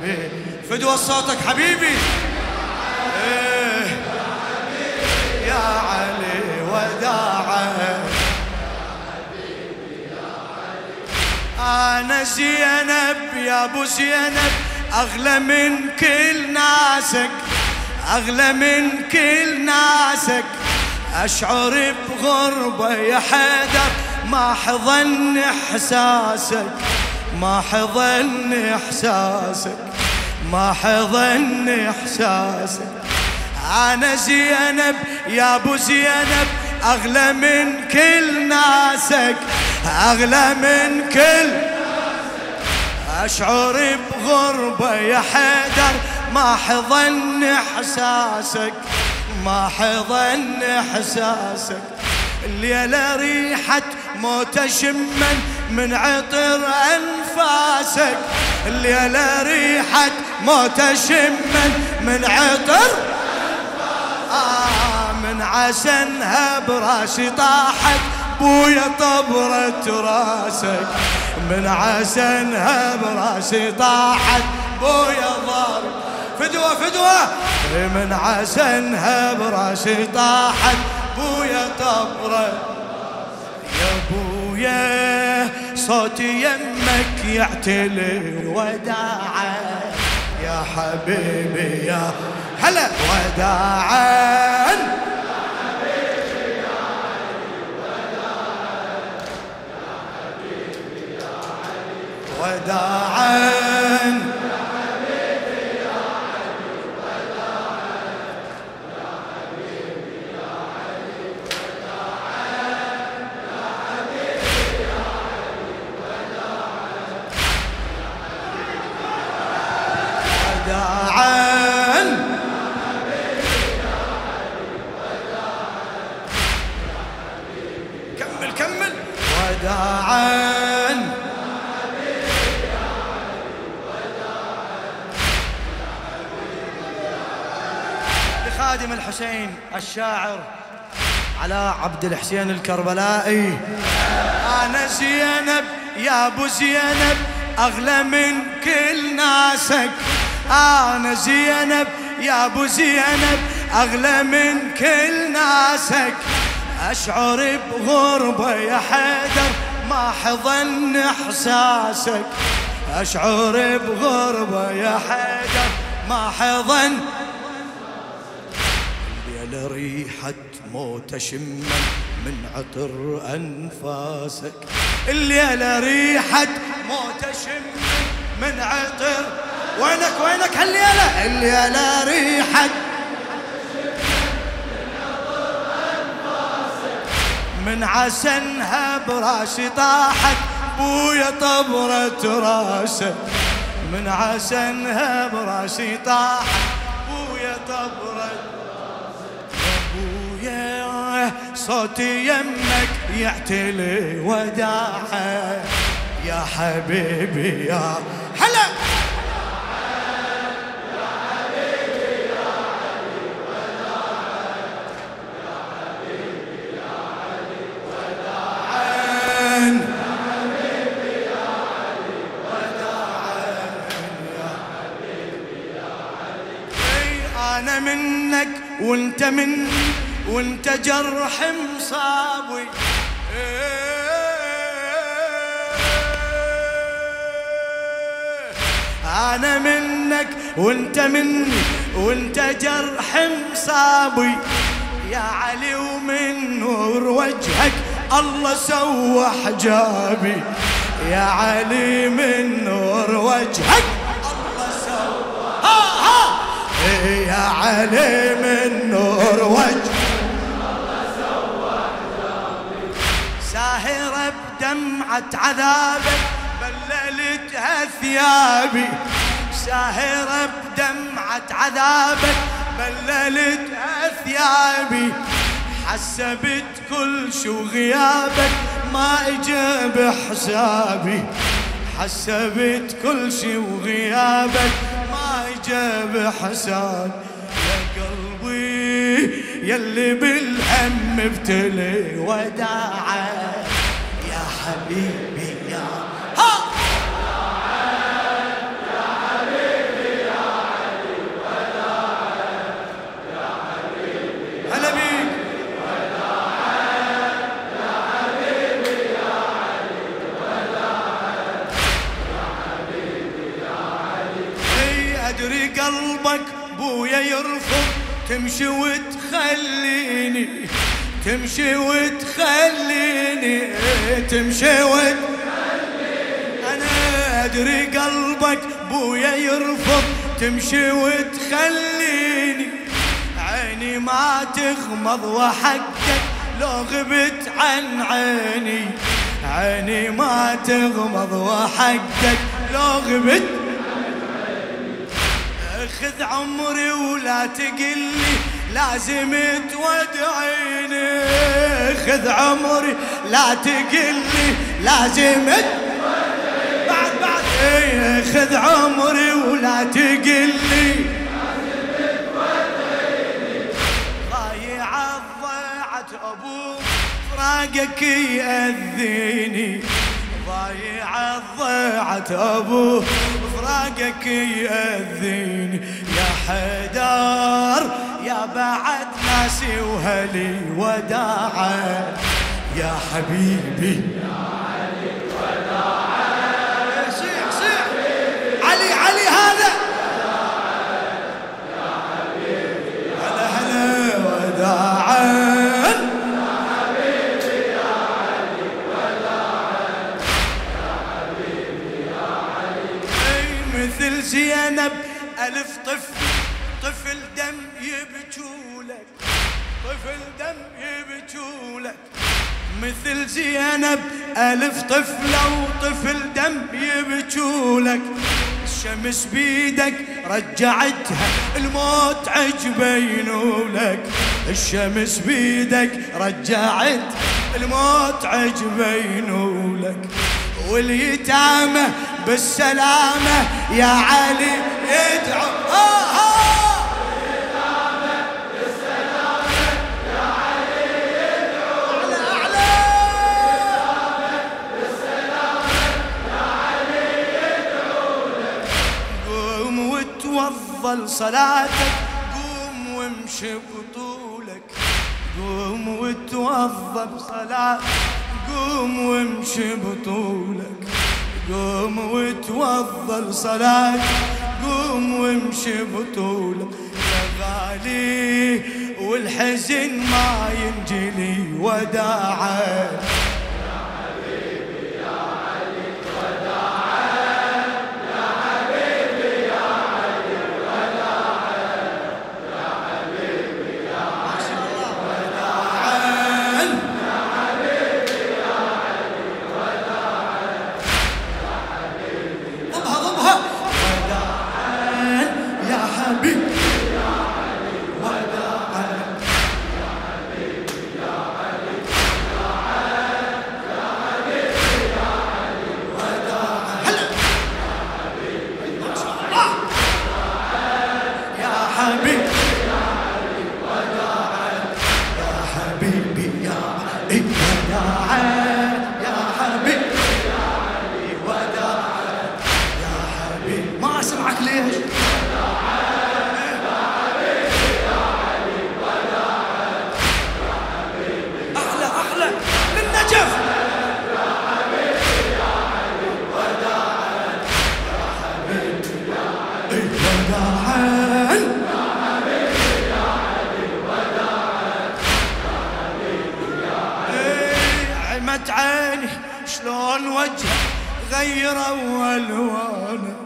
حبيبي فدوى صوتك حبيبي. يا علي وداعا أنا زينب يا أبو زينب أغلى من كل ناسك أغلى من كل ناسك أشعر بغربة يا حيدر ما حضن إحساسك ما حضن إحساسك ما حضن إحساسك. أنا زينب يا أبو زينب أغلى من كل ناسك أغلى من كل أشعر بغربة يا حيدر ما حضن إحساسك ما حضن إحساسك. الليلة ريحة موت شمن من عطر أنفاسك الليلة ريحة موت شمن من عطر من عسنها براسي طاحت بويا طبرة راسك من عسنها براسي طاحت بويا ضارب فدوة فدوة من عسنها براسي طاحت بويا طبرة. يا بويا صوتي يمك يعتلي وداعا يا حبيبي يا هلا وداعا وداعا يا حبيبي يا علي وداعا يا حبيبي يا علي وداعا يا حبيبي يا علي وداعا كمل كمل وداعا خادم الحسين الشاعر علاء عبد الحسين الكربلائي. أنا زينب يا أبو زينب أغلى من كل ناسك أنا زينب يا أبو زينب أغلى من كل ناسك أشعر بغربة يا حيدر ما حضن إحساسك أشعر بغربة يا حيدر ما حضن ريحة موت شمن من عطر أنفاسك الليلة ريحة موت شمن من عطر وينك وينك هالليلة الليلة ريحة من عسنها براسي طاحت بويا طبرة راسك من عسنها براسي طاحت بويا طبرة صوتي يمك يعتلي وداعا يا حبيبي يا هلا يا حبيبي يا علي وداعا يا حبيبي يا علي وداعا يا حبيبي يا علي وداعا يا حبيبي يا علي. أنا منك وانت مني وانت جرح مصابي أنا منك وانت مني وانت جرح مصابي يا علي ومن نور وجهك الله سوى حجابي يا علي من نور وجهك الله سوى يا علي من نور وجهك ساهرة بدمعة عذابك بللتها ثيابي ساهرة بدمعة عذابك بللتها ثيابي حسبت كل شو غيابك ما اجاب حسابي حسبت كل شي وغيابك ما اجاب حساب يا قلبي يلي بالهم ابتلي وداعا يا حبيبي يا ها يا حبيبي قلبك بويا يرفض تمشي وتخليني، تمشي وتخليني، تمشي أنا أدري قلبك بويا يرفض تمشي وتخليني، عيني ما تغمض وحقك لو غبت عن عيني، عيني ما تغمض وحقك لو غبت عن عيني. خذ عمري ولا تقلي لازم تودعيني، خذ عمري لا تقلي لازم تودعيني، بعد خذ عمري ولا تقلي لازم تودعيني. ضايعة ضاعت أبوك فراقك يأذيني، ضايعة ضاعت أبوك فراقك يأذيني. يا حيدر يا بعد ناسي وهلي وداعا، يا حبيبي يا علي وداعا. صيح صيح علي علي هذا يا حبيبي هلا هلا وداعا، يا حبيبي يا علي وداعا، يا حبيبي يا علي. مثل زينب ألف طفل دم يبجولك، طفل دم يبجولك. مثل زينب ألف طفلة وطفل دم يبجولك. الشمس بيدك رجعتها الموت عجبينولك، الشمس بيدك رجعت الموت عجبينولك. واليتامى بالسلامة يا علي يدعو واليتامى بالسلامة يا علي يدعو أعلى اليتامى بالسلامة يا علي يدعو لك. قوم وتوضل صلاتك، قوم وامشي بطولك، قوم وتوضل صلاتك، قوم وامشي بطولك، قوم وتوضل صلاة، قوم وامشي بطولك. يا غالي والحزن ما ينجلي وداعا، يا حبيبي يا علي وداعا، يا حبيبي يا علي وداعا، يا حبيبي يا علي وداعا، يا حبيبي يا علي وداعا، يا حبيبي ضبها ضبها وداعا، يا حبيبي يا علي وداعا، يا حبيبي يا علي وداعا، يا حبيبي يا علي وداعا. هلا يا حبيبي ما شاء الله يا حبيبي يا علي وداعا، يا حبيبي يا علي وداعا، يا حبيبي يا علي وداعا، يا حبيبي ما اسمعك ليش؟ أحلى أحلى من نجف. يا حبيبي يا علي وداعا، يا حبيبي يا علي وداعا، يا حبيبي يا علي وداعا، يا حبيبي يا علي. عمت عيني شلون وجهك غيروا ألوانه،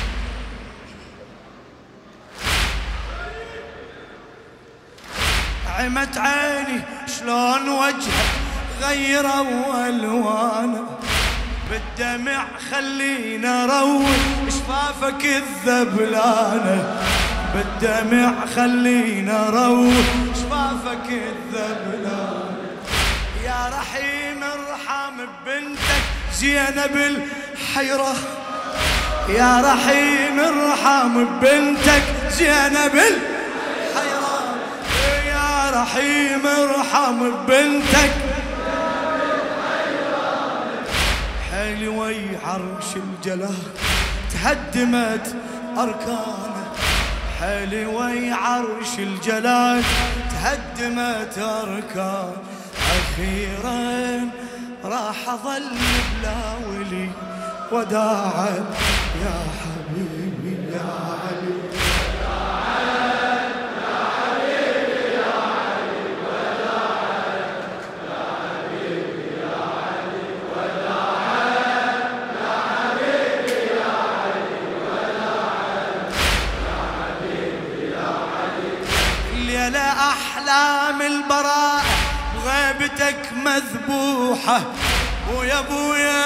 عمت عيني شلون وجهك غيروا ألوانه. بالدمع خلينا روي شفافك الذبلانة، بالدمع خلينا روي شفافك الذبلانة. يا رحيم ارحم ببنتك زينب الحيرة، يا رحيم ارحم ببنتك زينب الحيرة، يا رحيم ارحم ببنتك. حلوي عرش الجلال تهدمت أركانه، حلوي عرش الجلال تهدمت أركان. أخيرا راح أظل بلا ولي وداعا، يا حبيبي يا علي بغيبتك مذبوحة ويا ابويا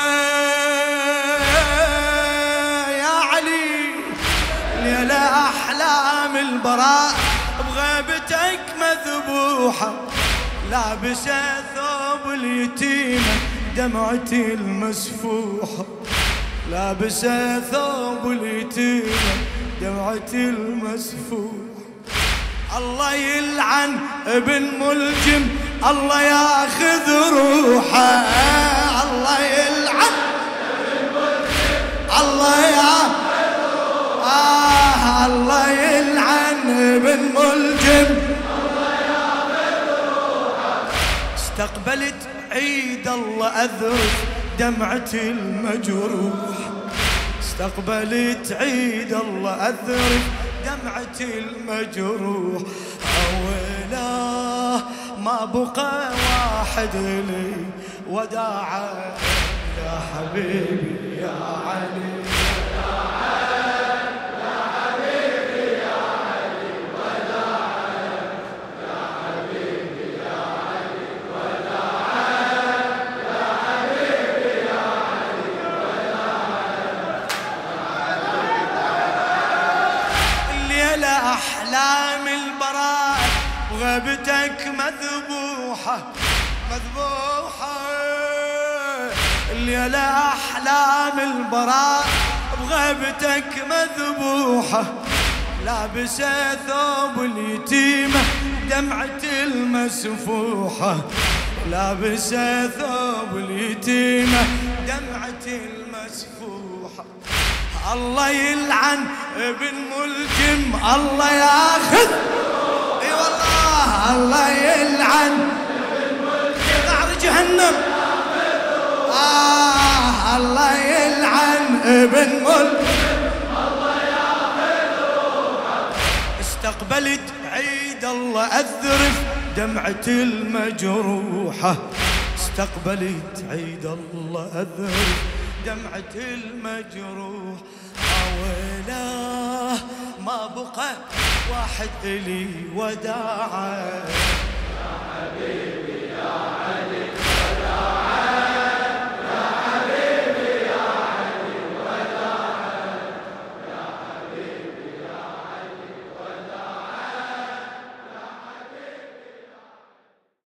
يا علي ليلة أحلام البراء بغيبتك مذبوحة لابسة ثوب اليتيمة دمعتي المسفوحة لابسة ثوب اليتيمة دمعتي المسفوحة الله يلعن ابن ملجم الله ياخذ روحه الله يلعن ابن ملجم الله ياخذ روحه الله يلعن ابن ملجم الله ياخذ روحه استقبلت عيد الله أذرف دمعتي المجروح استقبلت عيد الله أذرف دمعتي المجروح أولا ما بقى واحد لي وداعا يا حبيبي يا علي وداعا يا حبيبي يا علي وداعا يا حبيبي يا علي وداعا يا حبيبي يا علي وداعا الليلة أحلام البراء وغيبتك مذبوحة مذبوحة الليلة أحلام البراء بغيبتك مذبوحة لابسة ثوب اليتيمة دمعتي المسفوحة لابسة ثوب اليتيمة دمعتي المسفوحة الله يلعن ابن ملجم الله ياخذ اي والله الله يلعن ابن ملجم نار جهنم الله يلعن ابن ملجم الله ياخذ روحه استقبلت عيد الله أذرف دمعتي المجروحة استقبلت عيد الله أذرف دمعتي المجروح أولا ما بقى واحد إلي وداعا يا حبيبي